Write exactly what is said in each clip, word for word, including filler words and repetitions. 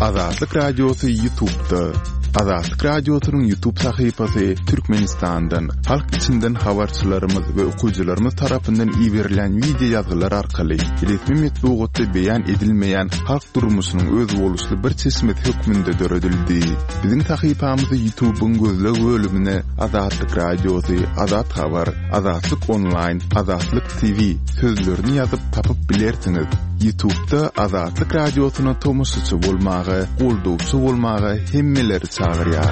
Azatlyk Radiosu YouTube'da. Azatlyk Radiosu'nun YouTube sayfasy Türkmenistan'dan, halk içinden habarçylarymyz we okuyjylarymyz tarapyndan ýiberilen video ýazgylar arkaly resmi metbuatda beýan edilmeýän halk durmuşynyň öz boluşly bir çeşmet hökmünde döredildi. Biziň sayfamyzy YouTube'un gözleg bölümine Azatlyk Radiosu, Azat Habar, Azatlyk Online, Azatlyk T V sözlerini ýazyp tapyp bilersiňiz. YouTube'da Azatlyk Radiosu'na tomusçy bolmagy, goldugçy bolmagy hemmeleri çağırýar.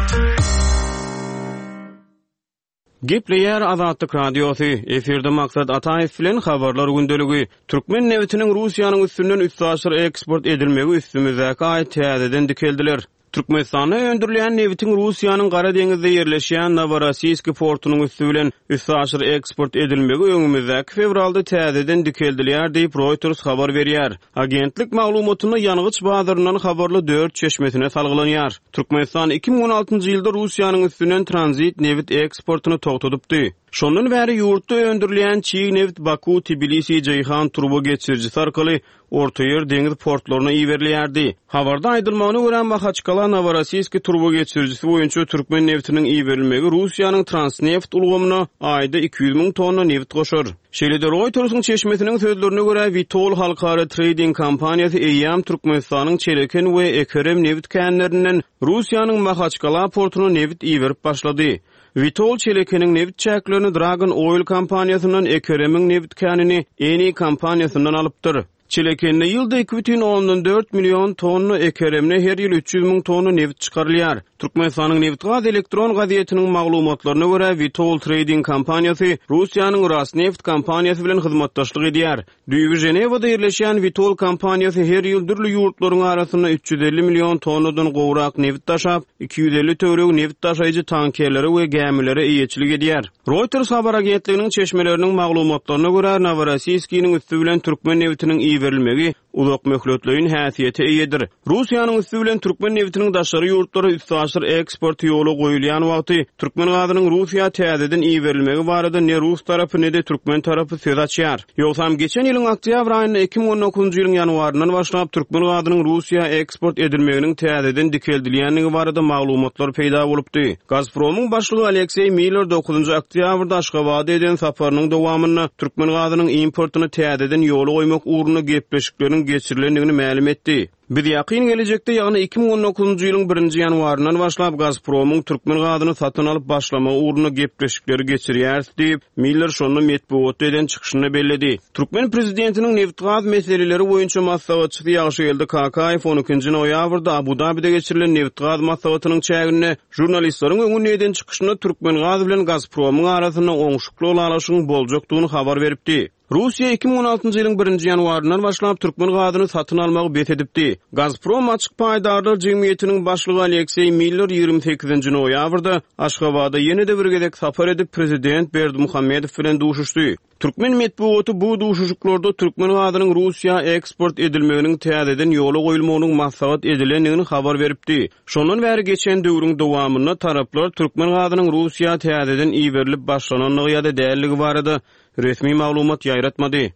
Gepleýär Azatlyk Radiosu. Eferde maksat Ataýew bilen habarlar gündeligi. Türkmen newtiniň Russiýanyň üstünden üç aşyr eksport edilmegi üstümizäki aýt täzeden dikeldiler. Türkmenistana öndürilen newtiň Russiýanyň Gara deňizde ýerleşýän Novorossiysk portunyň üstü bilen üç aşyr eksport edilmegi öňümizdäki fevralda täzeden dikeldiler diýip Reuters habar berýär. Agentlik maglumatyny ýanygyç bazarynyň habarly dört çeşmetine salgılanýar. Türkmenistan iki bin on altıncı ýylda Russiýanyň üstünden transit newit eksportyny togtadypdy. Şondan bäri ýurtda öndürilen çiğ newit Baku, Tbilisi, Ceyhan turbo geçirjisi arkaly Orta ýer deňiz portlaryna iýerilýärdi. Habarda aýdylmagyna görä Mahaçkala Novorossiysk turbo geçirjisi boýunça Türkmen newtiniň iýerilmegi Russiýanyň Transneft ulgamyna aýda iki yüz miň tonna newit goşar. Şeýle-de Reuters'yň çeşmetiniň sözlerine görä Vitol halkara trading kompaniýasy Eýam Türkmenistanyň Çeleken we Ekerem newit känlerinden Russiýanyň Mahaçkala portuny newit iýerip başlady. Vitol Çeleken'in newit çäklerini Dragon Oil kompaniýasyndan Ekerem'in newit känini Eni kompaniýasyndan alypdyr. Çeleken'de ýylda iki бүтүн oňdan dört milyon tonna Ekerem'ne her ýyl üç yüz miň tonna newit çykarylýar. Türkmenistanyň Newit gaz elektron gazetiniň maglumatlaryna görä Vitol Trading kompaniýasy Russiýanyň Rosneft kompaniýasy bilen hyzmatdaşlyk edýär. Düýbi Jenewada ýerleşýän Vitol kompaniýasy her ýyl dürli ýurtlaryň arasyna üç yüz elli milyon tonnadan gowrak newit taşap, iki yüz elli töwerek newit taşaýjy tankerlere we gemilere eýetçilik edýär. Reuters habar agentliginiň çeşmeleriniň maglumatlaryna görä Novorossiyskiň üstü bilen Türkmen newitiniň iýerilmegi uzak möhletleýin häsiýeti eýedir. Russiýanyň üstü bilen Türkmen newitiniň daşary ýurtlary üç aşyr eksport ýoly goýulýan wagty Türkmen gazynyň Russiýa täzeden iýerilmegi barada ne Rus tarapy ne de Türkmen tarapy söz açýar. Ýogsam geçen ýylyň oktýabr aýynda iki bin on dokuzunçy ýylyň ýanwaryndan başlap Türkmen gazynyň Russiýa eksport edilmeginiň täzeden dikildilýänligi barada maglumatlar peýda bolupdy. Gazpromyň başlygy Aleksey Miller dokuzunçy oktýabrda Aşgabatda eden saparynyň dowamyny Türkmen gazynyň importyny täzeden ýoly goýmak uğruna gepleşikleriniň geçirilendigini ma'lum etdi. Biz ýakyn gelecekde ýagny iki bin on dokuzunçy ýylyň birinji ýanwaryndan başlap Gazpromyň Türkmen gazyny satyny alyp başlama uğruna gepleşikleri geçirýär diýip Miller şonu metbuatda eden çykyşyny belledi. Türkmen prezidentiniň newit gaz meseleleri boýunça maslahatçysy Ýagşyeldi Kakaýew on ikinji noýabrda Abu Dabida geçirilen newit gaz maslahatynyň çägine jurnalistleriň öňüne eden çykyşyny Türkmen gazy bilen Gazpromyň arasyna oňşukly olaşygyň boljakdygyny habar beripdi. Russiýa iki bin on altıncı ýylyň birinji ýanwaryndan başlap Türkmen gazyny satyn almagy bet edipdi. Gazprom açyk paýdarlar jemgyýetiniň başlygy Aleksey Miller ýygrimi sekizinji noýabrda Aşgabatda ýene-de bir gezek sapar edip prezident Berdimuhammedow bilen duşuşdy. Türkmen metbuaty bu duşuşuklarda Türkmen gazynyň Russiýa eksport edilmeginiň täzeden ýoly goýulmagynyň maslahat edilendigini habar beripdi. Şondan bäri geçen döwrüň dowamyna taraplar Türkmen gazynyň Russiýa täzeden iýerilip başlananlygy ýa-da däligi barada resmi maglumat ýaýratmady.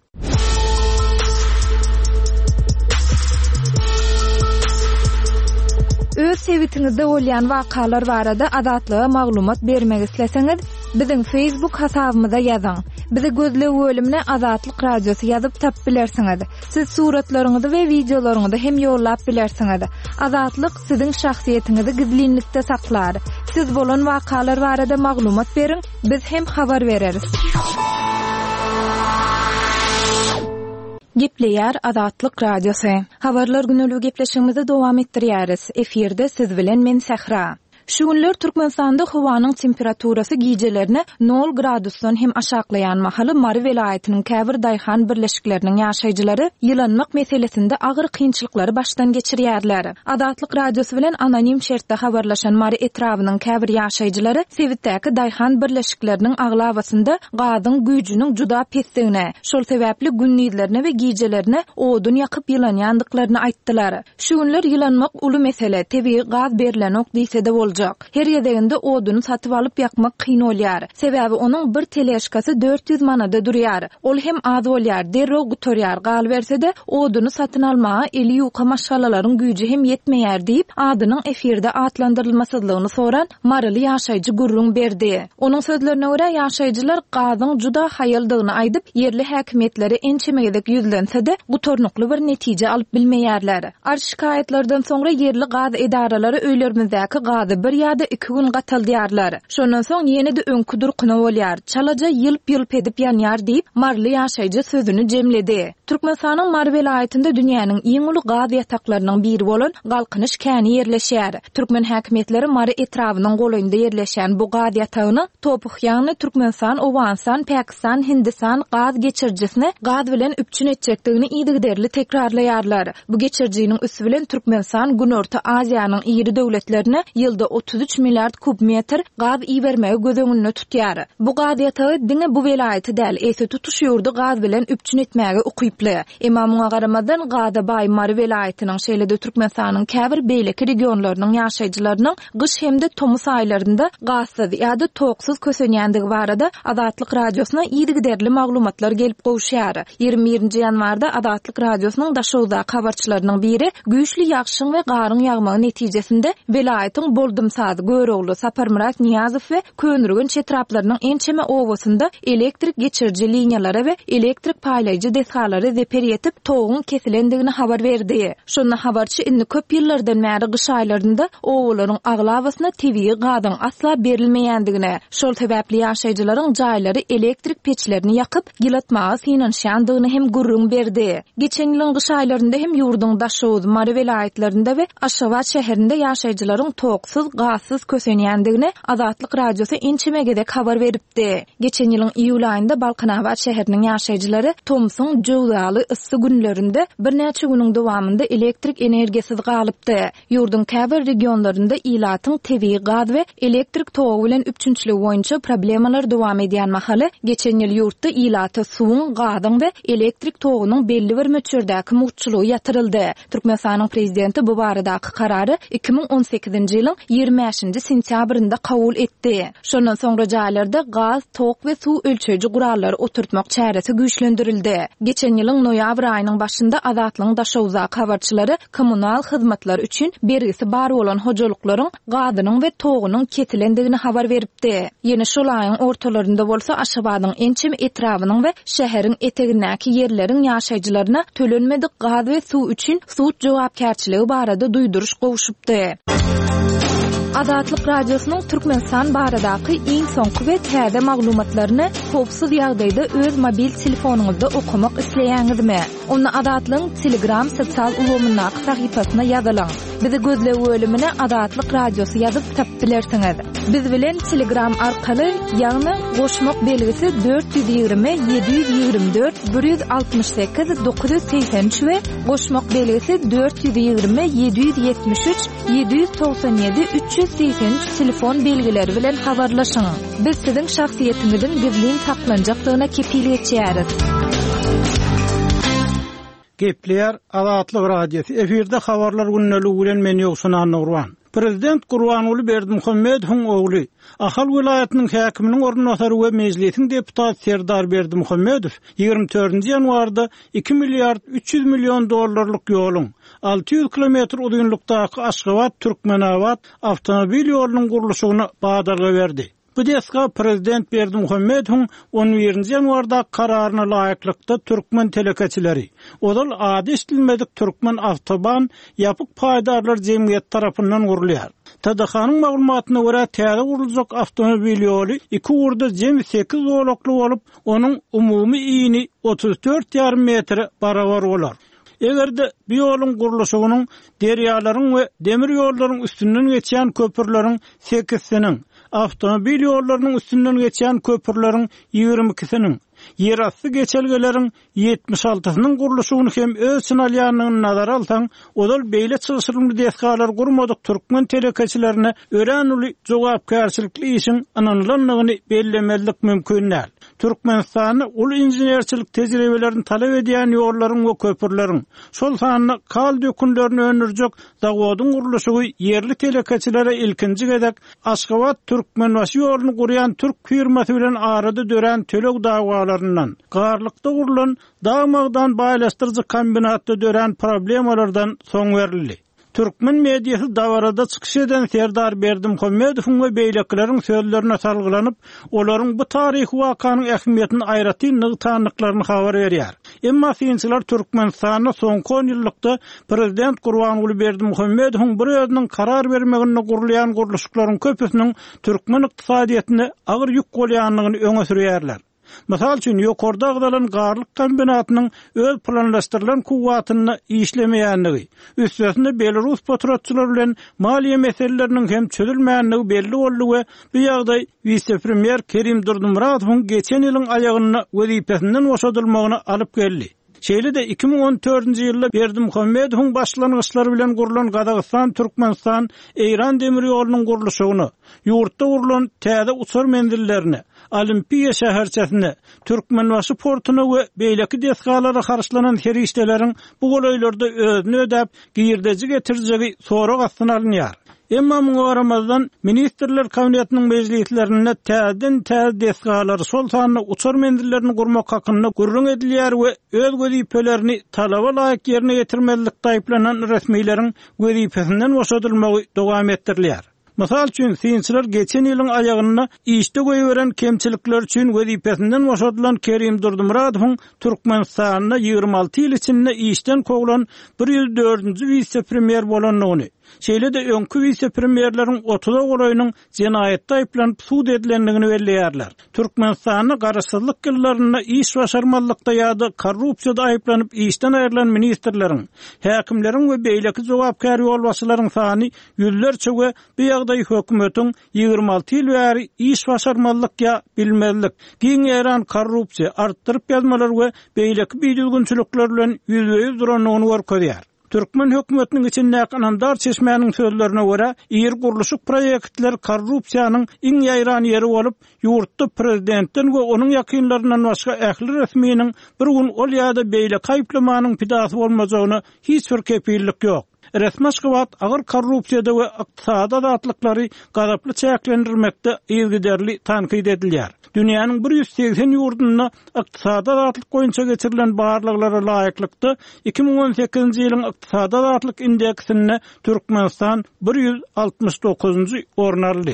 Öz sevitiňizde bolýan wakalar barada adatlyga maglumat bermek isleseňiz, biziň Facebook hasabymyza ýazyň. Bizi gözleg bölümine Azatlyk Radiosu ýazyp tap bilersiňiz. Siz suratlaryňyzy we videolaryňyzy hem ýollap bilersiňiz. Azatlyk siziň şahsiýetiňizi gizlinlikde saklar. Siz bolan wakalar barada maglumat beriň, biz hem habar bereriz. Gepleýär Azatlyk Radiosu. Habarlar güneligi gepleşigimizi dowam etdirýäris. Eferde siz bilen men Sahra. Şu günler Türkmenistanda howanyň temperaturasy gijelerine nol gradusdan hem aşaklayan mahaly Mary welaýatynyň käbir daýhan birleşikleriniň ýaşaýjylary ýylanmak meselesinde agyr kynçylykları başdan geçirýärler. Azatlyk Radiosu bilen anonim şertde habarlaşan Mary etrawynyň käbir ýaşaýjylary Sewitdäki daýhan birleşikleriniň aglawasynda gazyň güýjüniň juda pesdigine, şol sebäpli günnidlerine we gijelerine odun ýakyp ýylanýandyklaryny aýtdylar. Şu günler ýylanmak uly mesele, tebii gaz berilen ok diýse de bolja. boljak. Her ýerdeginde oduny satyp alyp ýakmak kyn bolýar. Sebäbi onuň bir teleşkasy dört yüz manada durýar. Ol hem az bolýar, derrog gutorýar. Gal bersede oduny satyn almaga eli ýuka maşgalalaryň güýji hem ýetmeýär diýip adynyň efirde atlandyrylmasydlygyny soran Marly ýaşaýjy gurrun berdi. Onuň sözlerine görä ýaşaýjylar gazyň juda haýaldygyny aýdyp yerli häkimetlere ençemegedek ýüzlense-de gutornukly bir netije alyp bilmeýärler. Arş şikaýetlerden soňra yerli gaz edaralary öýlerimizdäki gazy bir ýa-da iki gün gataldýarlar. Şondan soň ýene-de öňkü durkuny bolýar. Çalaja ýylyp-ýylyp edip ýanýar diýip Marly ýaşaýjy sözüni jemledi. Türkmenistanyň Mar welaýatynda dünýäniň iň uly gaz ýataklarynyň biri bolan Galkynyş käni ýerleşýär. Türkmen häkimetleri Mary etrawynyň golaýynda ýerleşen bu gaz ýatagyny Topuk ýagny Türkmenistan, Owanstan, Pakistan, Hindistan gaz geçirjisine gaz bilen üpçün etjekdigini ýygyderli tekrarlaýarlar. Bu geçirjiniň üstü bilen Türkmenistan Günorta Aziýanyň ýeri döwletlerine ýylda otuz üç milliard kubmetr gaz iýermegi gözüňünde tutýar. Bu gaz ýatagy diňe bu welaýaty däl, ese tutuş ýurdu gaz bilen üpçün etmäge ukyply. Emma muňa garamadan gaza baý Mary welaýatynyň şeýlede Türkmenistanyň käbir beýleki regionlarynyň ýaşaýjylarynyň gyş hemde tomus aýlarynda gazsız ýa-da toksuz kösenýändigi barada Azatlyk radiosyna ýygyderli maglumatlar gelip gowşýar. ýygrimi birinji ýanwarda Azatlyk radiosynyň daşowda habarçylarynyň biri güýçli ýagşyň we garyň ýagmagy netijesinde welaýatyň boldumsaz görogly Saparmurat Niýazow we Könürgen çetraplarynyň ençeme owasynda elektrik geçirji liniýalary we elektrik paýlaýjy deshalary zeper ýetip toğun kesilendigini habar berdi. Şonda habarçy indi köp ýyllardan bäri gyş aýlarynda owalaryň aglawasyna tebii gazyň asla berilmeýändigine, şol sebäpli ýaşaýjylaryň jaýlary elektrik peçlerini ýakyp gilatmaga synanşandygyny hem gurrun berdi. Geçen ýylyň gyş aýlarynda hem ýurduň daşowy Mary welaýatlarynda we Aşgabat şäherinde ýaşaýjylaryň toksuz, gazsız kösenýändigine Azatlyk radiosy ençemegedek habar beripdi. Geçen ýylyň iýul aýynda Balkanabat şäheriniň ýaşaýjylary Tomsun jowdaly ıssy günlerinde bir näçe günüň dowamında elektrik energiýasiz galypdy. Ýurdun käbir regionlarynda ilatyň tebii gaz we elektrik togy bilen üpçünçligi boýunça problemalar dowam edýän mahaly geçen ýyl ýurtda ilaty suwuň, gazyň we elektrik togynyň belli bir möçürdäki muhçulugy ýatyryldy. Türkmenistanyň prezidenti bu baradaky karary iki ming on sekizinji ýylyň ýygrimi beşinji sentýabrynda kabul etdi. Şondan soňra jaýlarda gaz, tok we suw ölçeji gurallary oturtmak çäresi güýçlendirildi. Geçen ýylyň noýabr aýynyň başynda Azatlyň daşowza habarçylary kommunal hyzmatlar üçin bergisi bar bolan hojalyklaryň gazynyň we togynyň ketilendigini habar beripdi. Ýene şol aýyň ortalarynda bolsa Aşgabatyň ençem etrawynyň we şäheriň etegindäki ýerleriň ýaşaýjylaryna tölenmedik gaz we suw üçin suwut jogapkärçiligi barada duýduruş gowşupdy. Azatlyk radiosynyň Türkmenistan baradaky iň soňky we täze maglumatlaryny howpsuz ýagdaýda öz mobil telefonuňyzda okumak isleýäňizmi? Onu Azatlyň Telegram sosial ulgamynyň sahypasyna ýazylaň. Bizi gözle bölümine Azatlyk radiosu ýazyp tapyp bilersiňiz. Biz bilen Telegram arkaly ýagny goşmak belgisi dört yüz ýygrimi yedi yüz ýygrimi dört bir yüz altymyş sekiz dokuz yüz seksen üç we goşmak belgisi dört yüz ýygrimi yedi yüz ýetmiş üç yedi yüz toksan ýedi üç yüz seksen üç telefon belgileri bilen habarlaşyň. Biz siziň şahsiýetiňizin gizlin saklanjakdygyna kepillik etýäris. Gepler Azatlyk radiosu efirde habarlar günneligi bilen men ýoksunan Nurwan. Prezident Gurbanuly Berdimuhammedowyň ogly, Ahal welaýatynyň häkiminiň ornatary we mejlisiň deputaty Serdar Berdimuhammedow ýygrimi dördünji ýanwarda iki milliard üç yüz million dollarlyk ýoluň alty yüz kilometr uzunlukdaky Aşgabat Türkmenabad awtomobil ýolunyň gurulşygyny badarga berdi. Bu deska Prezident Berdimuhammedowyň on birinji ýanwarda kararyna laýyklykda türkmen telekeçileri, odal ady iştilmedik türkmen awtoban ýapyk paýdarlar jemgyýet tarapyndan gurulýar. T D H-nyň maglumatyna görä täze gurulajak awtomobil ýoly iki urda jem sekiz olakly bolup, onuň umumy iýini otuz dört ýarym metr barabar bolar. Egerde bu ýoluň gurulşygynyň derýalaryň we demir ýollaryň üstünden geçýän köpürleriň sekizsiniň, avtomobil ýollarynyň üstünden geçýän köpürleriň ýygrimi ikisiniň, ýerasty geçelgeleriň ýetmiş altysynyň gurulşygyny hem öz synalýanyny nazara alsaň, odal beýle çygyşyrly deskalar gurmadyk türkmen telekeçilerine ören uly jogapkärçilikli işin ananylanlygyny bellemelik mümkin näl. Türkmenistany ul injenerçilik tejribelerini talep edýän ýollaryň we köpürleriň şol sanyny kal dökünlerini önürjek zawodyň gurulşy yerli telekeçilere ilkinji gedek Aşgabat Türkmenbaşy ýoluny gurýan Türk firmasy bilen arada dören tölek dagwalaryndan garlykda gurulan dagmagdan baýlaşdyrjy kombinatda dören problemalardan soň berildi. Türkmen mediýasy dawarada çykyş eden Serdar Berdimuhammedow we beýlekleriň sözlerine salgylanyp, olaryň bu taryhy wakanyň ähmiýetini aýraty nygtanlyklaryny habar berýär. Emma fiýinçiler Türkmenistanyň soňky on ýyllykda prezident Gurbanuly Berdimuhammedowyň bir özüniň karar bermegine gurulýan guruluşlaryň köpüsiniň Türkmen ykdysadyýatyna agyr ýük bolýanlygyny öňe sürýärler. Misal üçin ýokarda agdalan garlyk kombinatynyň öz planlaşdyrylan kuwwatyny işlemeýänligi, üstesinde Belarus patriotçylary bilen maliýe meseleleriniň hem çözülmeýänligi belli boldy we bu ýagdaý vice-premier Kerim Durdumuradowyň geçen ýylyň aýagyna wezipesinden boşadylmagyna alyp geldi. Şeýle-de iki ming on dördünji ýylda Berdimuhammedowyň başlangyçlary bilen gurulan Gadagstan, Türkmenistan, Eýran demir ýolunyň gurulşygyny, ýurtda gurulan täze uçar mendillerini, Olimpiya şäherçesini, Türkmenbaşy portuny we beýleki desgalara karşylanan herişdeleriň bu golaýlarda özüni ödäp giýirdeji getirjegi sorag astyna alynýar. Emma muňa garamazdan ministrler kabinetiniň mejlislerinde täzeden täze desgalary şol sanyny uçar mendillerini gurmak hakyna gurrun edilýär we öz wezipelerini talaba laýyk ýerine getirmezlikde aýplanan resmiýleriň wezipesinden boşadylmagy dowam etdirilýär. Misal üçin fiýinçiler geçen ýylyň aýagyna işde goýberen kemçilikler üçin wezipesinden boşadylan Kerim Durdumuradowyň Türkmenistanyna ýygrima alty ýyl içinde işden kowulan bir ýüz dördünji vice-premier bolanlygyny, şeýle-de öňkü vice-premierleriň otuza golaýynyň jenaýatda aýplanyp suud edilenligini belleýärler. Türkmenistanyň garaşsyzlyk ýyllaryna iş başarmazlykda ýa-da korrupsiýada aýplanyp işden aýrylan ministrleriň, häkimleriň we beýleki jogapkar ýolbaşçylaryň sany ýüzlerçe we bu ýagdaý hökümetiň ýygrima alty ýyl bäri iş başarmazlyk ýa bilmezlik, giň ýaran korrupsiýa artdyryp ýazmalar we beýleki biýdilgünçilikler bilen ýüzbeýüz duranlygyny görkezýär. Türkmen hökümetiniň içinde Anandar çeşmäniň sözlerine görä, ýer gurulşyk proýektler korrupsiýanyň iň ýaýran ýeri bolup, ýurtda prezidentden we onuň ýakynlaryndan başga ähli resmiýiniň bir gün ol ýa-da beýle kaýplamanyň pidasy bolmajagyna hiç bir kepillik ýok. Resmi Aşgabat agyr korrupsiýada we ykdysady adatlyklary gazaply çäklendirmekde ýygyderli tankyd edilýär. Dünýäniň bir ýüz seksen ýurdunyna ykdysady adatlyk goýunça geçirilen barlyklara laýyklykda iki ming on sekizinji ýylyň ykdysady adatlyk indeksinde Türkmenistan bir ýüz altymyş dokuzunji orun aldy.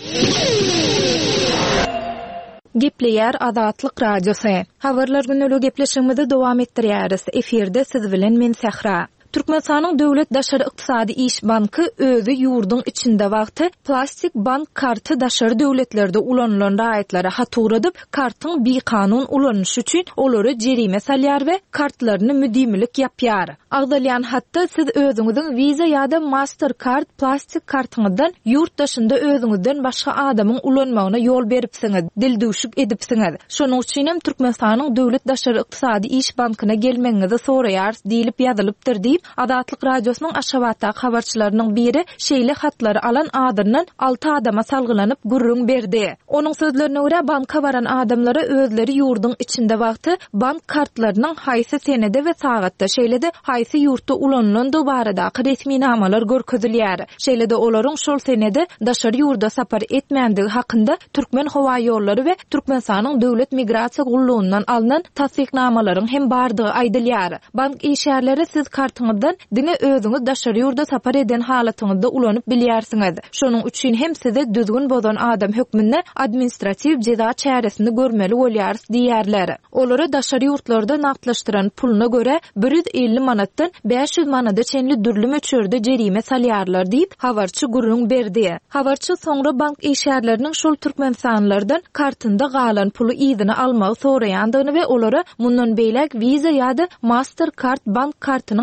Gepleýär Azatlyk radiosy. Habarlar günlük gepleşigimizi dowam etdirýäris. Eferde siz bilen men Sahra. Türkmenistanyň döwlet daşary ykdysady iş banky özü ýurdun içinde wagty plastik bank karty daşary döwletlerde ulanylan raýatlara hatur edip, kartyň bir kanun ulanyşy üçin olary jerime salýar we kartlaryny müdimlik yapýar. Agdalyan hatda siz özüňiziň Visa ýa-da Mastercard plastik kartyňyzdan ýurt daşynda özüňizden başga adamyň ulanmagyna ýol beripsiňiz, dildüşük edipsiňiz. Şonuň üçin hem Türkmenistanyň döwlet daşary ykdysady iş bankyna gelmeňizi soraýar diýilip ýazylypdyr diýip Azatlyk radiosynyň Aşgabatda habarçylarynyň biri şeýle hatlary alan adamdan alty adama salgylanyp gurrun berdi. Onuň sözlerine görä banka baran adamlara özleri ýurdun içinde wagty bank kartlarynyň haýsy senede we sagatda şeýle-de haýsy ýurtda ulanylan dobaradaky resmi namalar görkezilýär. Şeýle-de olaryň şol senede daşary ýurda sapar etmänligi hakynda Türkmen howa ýollary we Türkmenistanyň döwlet migrasiýa gullugundan alynan tasdiknamalaryň hem bardygy aýdylýar. Bank işgärleri siz kartyňyzdan dine özüňiz daşary ýurda sapar eden halatyňyzda ulanyp bilýärsiňiz. Şonuň üçin hem size düzgün bozan adam hökmünde administrativ ceza çäresini görmeli bolýarsy diýerler. Olary daşary ýurtlarda naqdlaşdyran puluna görä bir ýüz elli manatdan beş ýüz manada çenli dürlü möçörde jerime salýarlar diýip habarçy gurrun berdi. Habarçy soňra bank işgärleriniň şol türkmenistanlardan kartynda galan pulu ýygyny almagy soraýandygyny we olary mundan beýlek Visa ýa-da Mastercard bank kartynyň açylmagy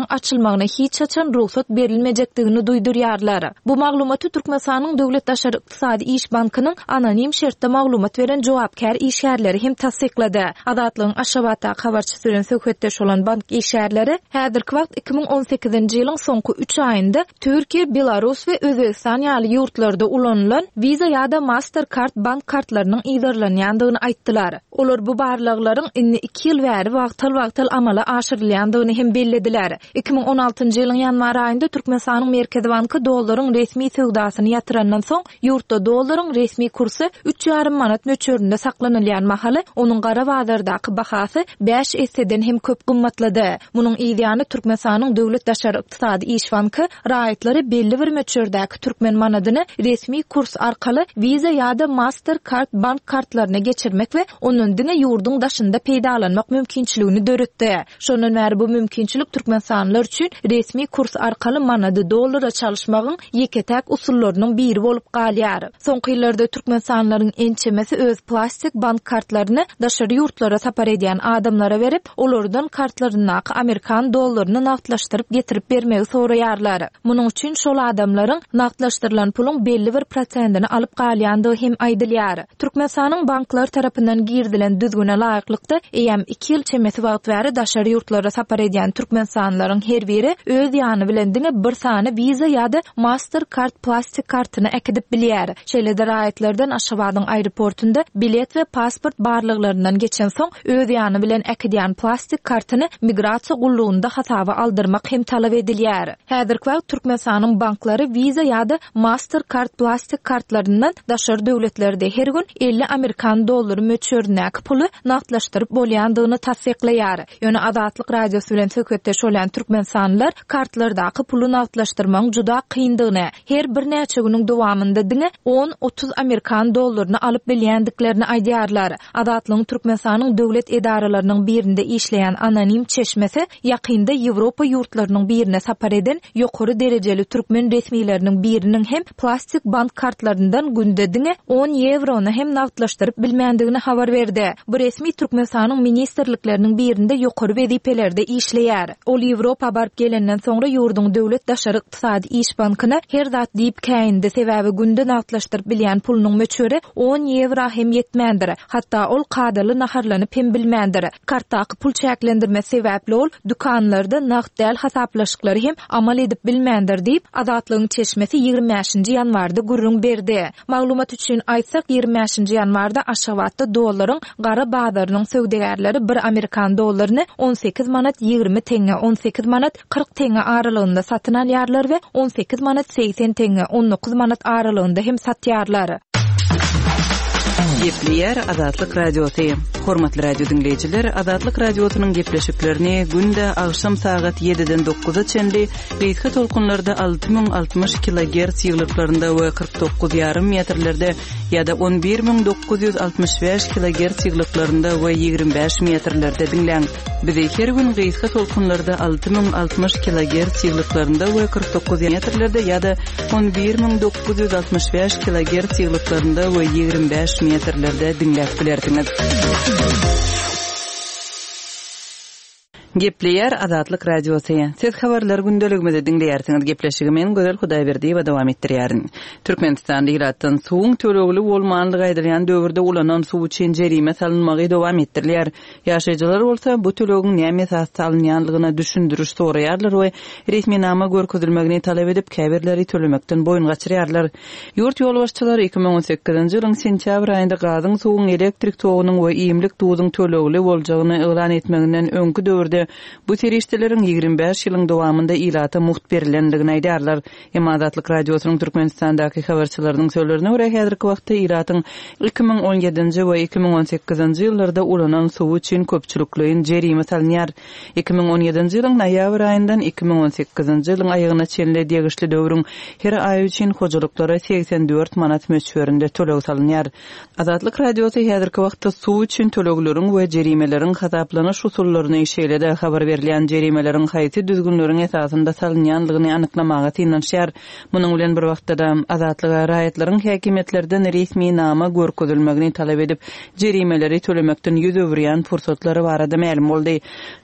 almagyna hiç açan ruhsat berilmejekdigini duýdurýarlar. Bu maglumaty Türkmenistanyň Döwlet Daşary Ykdysady İş Bankynyň anonim şertde maglumat beren jogapkär işgärleri hem tasdiklady. Adatlygyň Aşgabatda habarçysy bilen söhbetdeş bolan bank işgärleri häzirki wagt iki ming on sekizinji ýylyň soňky üç aýynda Türkiýe, Belarus we Özbegistan ýaly ýurtlarda ulanylan Visa ýa-da Mastercard bank kartlarynyň ýygyrlanýandygyny aýtdylar. Olar bu barlyklaryň inni iki ýyl bäri wagtal-wagtal amala aşyrylýandygyny hem bellediler. iki ming on altynjy ýylyň ýanwar aýynda Türkmenistanyň Merkezi Banky dollaryň resmi söwdasyny ýatyrandan soň ýurtda dollaryň resmi kursy üç ýarym manat möçöründe saklanylýan mahaly onuň gara bazardaky bahasy beş esseden hem köp gymmatlady. Munyň ýa-da Türkmenistanyň Döwlet Daşary Ykdysady İş Banky raýatlary belli bir möçördäki türkmen manadyny resmi kurs arkaly Visa ýa-da Mastercard bank kartlaryna geçirmek we onuň diňe ýurduň daşynda peýdalanmak mümkinçiligini döretdi. Şondan bäri bu mümkinçilik türkmensanlar üçin resmi kurs arkaly manady dollara çalışmagyň ýeketäk usullarynyň biri bolup galýar. Soňky ýyllarda türkmensanlaryň ençemesi öz plastik bank kartlaryny daşary ýurtlara sapar edýän adamlara berip, olardan kartlaryny Amerikan dollaryny nagdlaşdyryp getirip bermegi soraýarlar. Munyň üçin şol adamlaryň nagdlaşdyrylan puluň belli bir prosentini alyp galýandygy hem aýdylýar. Türkmenistanyň banklar tarapyndan girdilen düzgüne laýyklykda eýem iki ýyl çemesi wagt bäri daşary ýurtlara sapar edýän türkmensanlaryň her biri öz ýany bilen diňe bir sany Visa ýa-da Mastercard plastik kartyny ekidip bilýär. Şeýle raýatlardan Aşgabatyň aeroportunda bilet we pasport barlyklaryndan geçen soň öz ýany bilen ekidýän plastik kartyny migrasiýa gullugynda hasaba aldyrmak hem talap edilýär. Häzirki wagt Türkmenistanyň banklary Visa ýa-da Mastercard plastik kartlaryndan daşary döwletlerde her gün elli Amerikan dollary möçörünäki puly nagdlaşdyryp bolýandygyny tasdikleýär. Ýöne Adatlyk radiosu bilen söhbetdeş bolan türkmensanlar kartlardaky puly nagdlaşdyrmagyň juda kyndygyny, her bir näçe güniň dowamında diňe on otuz Amerikan dollaryny alyp bilýändiklerini aýdýarlar. Adatlygyň Türkmenistanyň döwlet edaralarynyň birinde işleýän anonim çeşmesi ýakynda Ýewropa ýurtlarynyň birine sapar eden ýokary derejeli türkmen resmiýetleriniň biriniň hem plastik bank kartlaryndan günde diňe on ýevrony hem nagdlaşdyryp bilmändigini habar berdi. Bu resmi Türkmenistanyň ministrlikleriniň birinde ýokary wezipelerde işleýär. Ol Ýewropa baryp gelenden soňra ýurduň Döwlet Daşary Ykdysady İş Bankyna her zat diýip käýindi, sebäbi günde nagdlaşdyryp bilýän pulunyň möçöre on ýewro hem ýetmändir. Hatda ol kadaly naharlanyp hem bilmändir. Kartdaky pul çäklendirme sebäpli ol dukanlarda nagd däl hasaplaşyklary hem amal edip bilmändir diýip Adatlygyň çeşmesi ýygrimi beşinji ýanwarda gurrun berdi. Maglumat üçin aýtsak ýygrimi beşinji ýanwarda Aşgabatda dollaryň gara bazarynyň söwdegärleri bir Amerikan dollaryny on sekiz manat ýygrimi teňe, on sekiz manat kırk teňe aralygynda satyn alýarlar we on sekiz manat seksen teňe, on dokuz manat aralygynda hem satýarlar. Gepleýär Adatlyk radiosu. Hormatly radio dinleýijiler, Adatlyk radiosynyň gepleşiklerini günde agşam saat ýediden dokuza çenli beýtge tolkunlarda alty ming altymyş kilohertz ýyglyklarynda we kırk dokuz ýarym metrlerde ýa-da on bir ming dokuz ýüz altymyş beş kilohertz ýyglyklarynda we ýygrimi beş metrlerde dinleň. Biz her gün beýtge tolkunlarda alty ming altymyş kilohertz ýyglyklarynda we kırk dokuz metrlerde ýa-da on bir ming dokuz ýüz altymyş beş kilohertz ýyglyklarynda we ýygrimi beş metrlerde dinläp bilersiňiz. Gepleýär Adatlyk radiosu. Siz habarlar gündeligimizde dinleýärsiňiz. Gepleşigi men Gözel Hudaýberdi we dowam etdirýärin. Türkmenistanda ýaratdan suwuň tölegli bolmanlygy aýdylýan döwürde ulanan suw üçin jerime salynmagy dowam etdirilýär. Ýaşaýjylar bolsa bu tölegin näme esas salynýanlygyna düşündiriş soraýarlar we resmi nama görkezilmegini talap edip käbirleri tölemekden boyun gaçyrýarlar. Ýurt ýolbaşçylary iki ming on sekizinji ýylyň sentýabr aýynda gazyň suwuň elektrik togynyň we iýimlik tuýdyň tölegli boljagyny eglan etmeginden öňkü döwürde bu terişdeleriň ýygrimi beş ýylyň dowamında ilata muht berilendigini aýdarlar. Adatlyk radiosynyň Türkmenistandaky habarçylarynyň sözlerine görä häzirki wagtda iratyň iki ming on ýedinji we iki ming on sekizinji ýyllarda ulanan suw üçin köpçülikliň jerime salynýar. iki ming on ýedinji ýylyň noýabr aýyndan iki ming on sekizinji ýylyň aýygyna çenli degişli döwrüň her aý üçin hojuluklara seksen dört manat möçberinde töleg salynýar. Adatlyk radiosu häzirki wagtda suw üçin tölegleriň we jerimelerin hasaplanyş usullaryny işleýär. Habar berilýän jerimelerin haýsy düzgünleriň esasynda salynýanlygyny anyklamaga tinanşýar. Munyň bilen bir wagtda azatlyga raýatlaryň häkimetlerden resmi nama görkezilmegini talap edip jerimeleri tölemekden ýüz öwürýän fursatlary barada ma'lum boldy.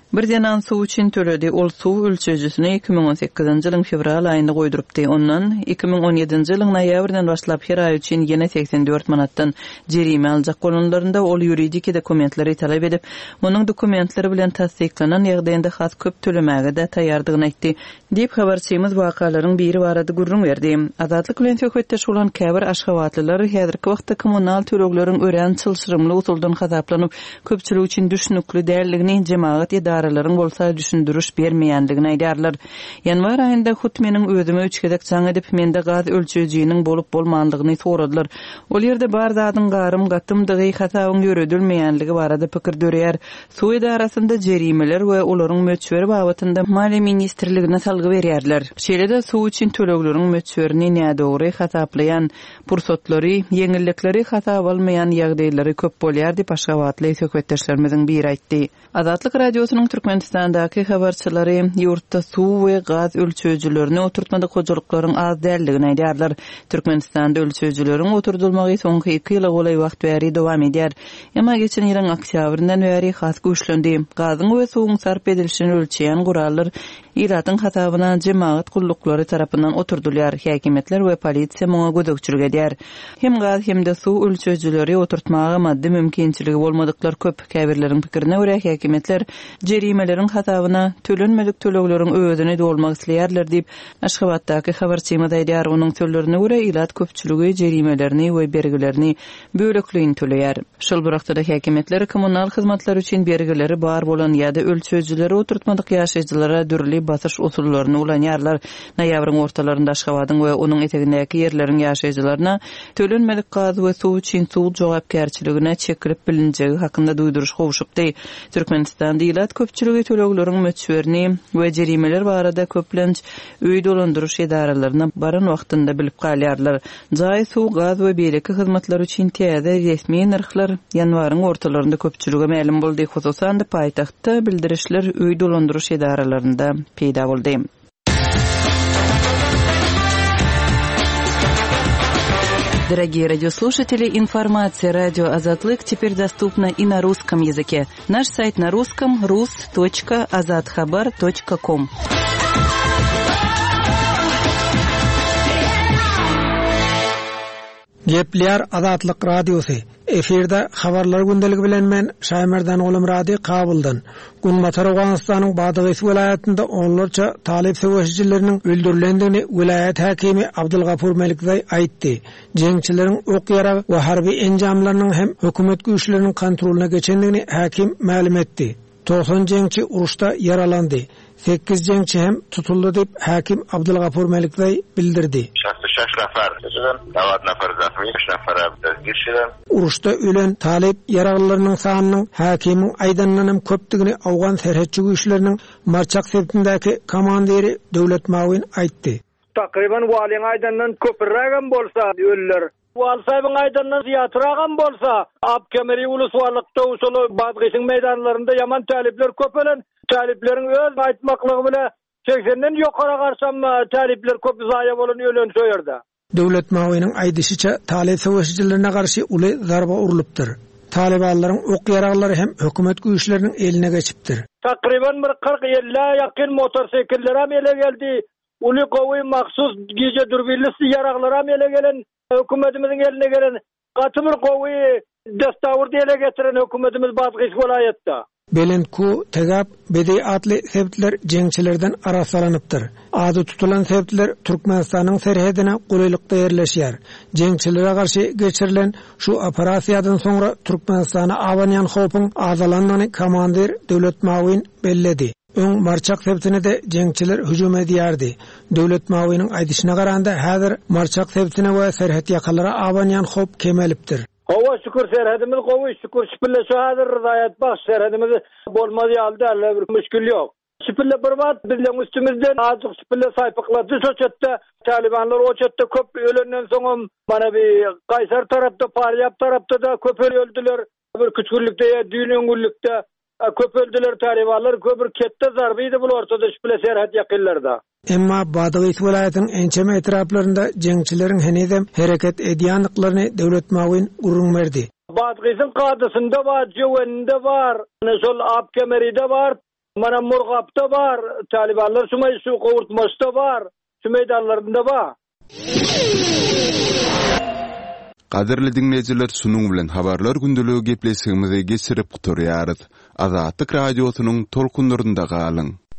Bir denan suw üçin töredi. Ol suw ölçüjüsini iki bin on sekizinji ýylyň fevral aýynda goýdurupdy. Ondan iki bin on ýedinji ýylyň noýabrdan başlap her aý üçin ýene seksen dört manatdan jerime aljak bolanlarynda ol ýuridik dokumentleri talap edip, onuň dokumentleri bilen tasdiklanan ýagdaýynda has köp tölemäge de taýýardygyny aýtdy. Diýip habarçymyz wakalaryň biri barada gurrun berdi. Azatlyk bilen söhbetdeş bolan käbir aşgawatlylar häzirki wagtda kommunal tölegleriň ören çylşyrymly usuldan hasaplanyp, köpçülik üçin düşnükli däldigini jemaat idaralaryň bolsa düşündürüş bermeýändigini aýdarlar. Ýanwar aýynda Hutmeniň özüme üç gezek çaň edip mende gaz ölçüjiginiň bolup bolmandygyny soradylar. Ol ýerde bar zadyň garym gatymdygy hatawyň ýöredilmeýändigi barada pikir dörýär. Suw idarasynda jerimeler we olaryň möçberi babatynda Maliýe ministrligine salgy berýärler. Şeýle-de suw üçin tölegleriň möçberini nädogry hasaplayan pursatlary, ýeňillikleri hasap almaýan ýagdaýlary köp bolýar diýip aşgawatly söhbetdeşlerimiziň biri aýtdy. Azatlyk radiosynyň Türkmenistandaky habarçylary ýurtda suw we gaz ölçüjülerini oturtmadyk hojalyklaryň az däldigini aýdarlar. Türkmenistanda ölçüjüleriň oturdulmagy soňky iki ýyla golay wagt bäri dowam edýär. Emma geçen ýylyň oktýabryndan bäri has güýçlendi. Gazyň we suwuň sarp edilişini ölçeýän gurallar iratyň hasabyna jemaat gullyklary tarapyndan oturdulýar. Häkimetler we polisiýa muňa gödekçilik edýär. Hem gaz hem de suw ölçüjüleri oturtmaga maddi mümkinçiligi bolmadyklar köp. Käbirleriň pikirine görä häkimetler jerimelerin hasabyna tölenmedik tölegleriň özüne dolmak isleýärler diýip Aşgabatdaky habarçymyz aýdýar. Onuň sözlerine görä ilat köpçüligi jerimelerini we bergilerini bölekliň töleýär. Şol wagtda häkimetler kommunal hyzmatlar üçin bergileri bar bolan ýa-da ölçüjüleri oturtmadyk ýaşaýjylara dürli basyş usullaryny ulanýarlar. Noýabryň ortalarynda Aşgabatyň we onuň etegindäki ýerleriň ýaşaýjylaryna tölenmedik gaz we suw üçin suw jogapkärçiligine çekilip bilinjegi hakynda duýduruş gowuşupdy. Türkmenistanda ilat köpçüligi tölegleriň möçberini we jerimeler barada köplenç öý dolandyryş edaralaryna baran wagtynda bilip galýarlar. Jaý suw, gaz we bereki hyzmatlar üçin täze resmi narhlar ýanwaryň ortalarynda köpçüligi ma'lum boldy. Hususan da paýtaxtda bildirişler öý dolandyryş edaralarynda peýda boldy. Дорогие радиослушатели, информация радио «Азатлык» теперь доступна и на русском языке. Наш сайт на русском рус точка азатхабар точка ком. Gepler Azatlyk Radiosu. Efirde habarlar gündeligi bilen men Şaýmerdan Olam Radi kabuldan. Gunmatar Awganistanyň Badygy vilayatynda onlarca talip sewçileriniň öldürilendigini vilayat hakimi Abdulgapur Melikzai aýtdy. Jeňçileriň ok ýara we harby enjamlarynyň hem hökümet güýçleriniň kontrolüne geçendigini hakim ma'lum etdi. doksan jeňçi uruşda yaralandy. sekiz jeňçi hem tutuldy diýip hakim Abdulgapur Melikzai bildirdi. şeş nafar üzülen, dört nafar zatmy, beş nafar abdurgirşilen. Uruşda ölen talip yaraglarynyň sanynyň hakimiň aýdanynam köpdigini Awgan serhetçi güýçleriniň marçak septindäki komandiri Döwlet Mawin aýtdy. Takriban waliň aýdandan köpürägen bolsa öller. Wal saýbyň aýdandan ýatyragan bolsa, Abkemeri uluswalykda usuly Badgysyň meýdanlarynda ýaman talipler köpelen, talipleriň öz aýtmaklygy bilen seksenden ýokara garşam talipler köp zaýa bolan ölen söýerdi. Döwlet Mawiniň aýdysyça talip sewçilerine garşy uly zarba urulypdyr. Talibanlaryň ok ýaraglary hem hökümet güýçleriniň eline geçipdir. Takriban bir kırk elli ýakyn motorsikiller hem ele geldi. Uly gowy maksus gije dürbinli ýaraglar hem ele gelen, hökümetimiziň eline gelen gaty bir gowy destawurdy ele getiren hökümetimiz Badgys vilayatda. Belenku, Tegap, Bedi adlı sebepler jeňçilerden araslanıpdyr. Adı tutulan sebepler Türkmenistanyň serhedine goýlykda ýerleşýär. Jeňçilere garşy geçirilen şu operasiýadan soňra Türkmenistana awanýan howpyň azalanmagyny komandir Döwlet Mawin belledi. Öň marçak sebepine de jeňçiler hüjum edýärdi. Döwlet Mawiniň aýdyşyna garanda häzir marçak sebepine we serhet ýakalara awanýan howp kemelipdir. Hava şükür serhedimiz gowy şükür şipille şu hazır rızayet bak serhedimiz bolmadı aldı alla bir müşkül yok. Şipille bir vat bizden üstümizden azık şipille saypıkladı soçetde Talibanlar o çette köp ölenden soňam mana bir Kaysar tarapda Paryap tarapda da köp öldüler. Bir küçüklikde düýnüň güllükde köp öldüler Talibanlar köp ketde zarbydy bu ortada şipille serhet ýakynlarda. Emma Badygy vilayatynyň ençeme etraplarynda jeňçileriň henedem hereket edýänliklaryny Döwlet Mawin gurrun berdi. Badygyň gadysynda bar, Jowende bar, şol Abkemeride bar, Mana Murgap'ta var, Talibanlar Sümey su kavurtmasında var, Sümeydanlarında var. Qadirli dinleyijiler, şunun bilen habarlar gündeligi gepleşigimizi geçirip guturýarys. Azatlyk radiosynyň tolkunlarynda galyň.